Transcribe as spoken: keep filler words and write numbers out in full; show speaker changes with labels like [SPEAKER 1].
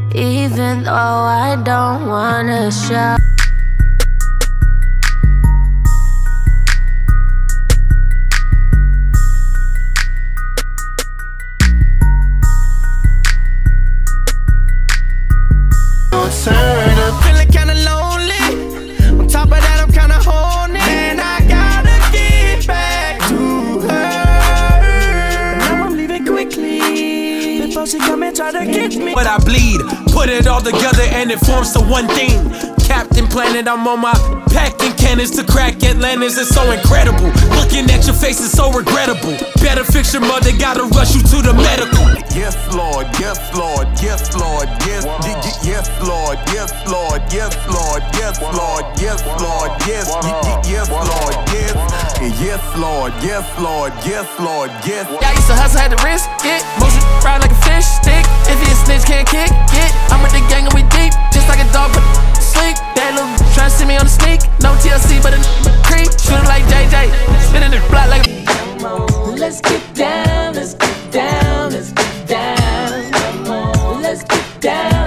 [SPEAKER 1] even though I don't wanna show.
[SPEAKER 2] Turn up.
[SPEAKER 3] Feeling kinda lonely. On top of that, I'm kinda horny. And I gotta get back to her. But now I'm leaving quickly before she come and try to get me.
[SPEAKER 4] But I bleed, put it all together and it forms to one thing. Captain Planet, I'm on my packing cannons to crack Atlantis. It's so incredible. Looking at your face is so regrettable. Better fix your mother, gotta rush you to the medical.
[SPEAKER 2] Yes, Lord, yes, Lord, yes, Lord, yes, y- y- yes, Lord, yes, Lord, yes, Lord, yes, Lord, yes, Lord, yes, y- y- yes, Lord, yes, yes, Lord, yes, Lord, yes, Lord, yes.
[SPEAKER 3] Yeah, I used to hustle, had to risk it. Motion ride like a fish stick. If he a snitch, can't kick it. I'm with the gang and we deep, just like a dog, but sleep. That little tryna see me on the sneak. No T L C, but a creep. Shootin' like J J, spinning the block like a.
[SPEAKER 5] Come on, let's get down, let's get down, let's get down. Come on, let's get down.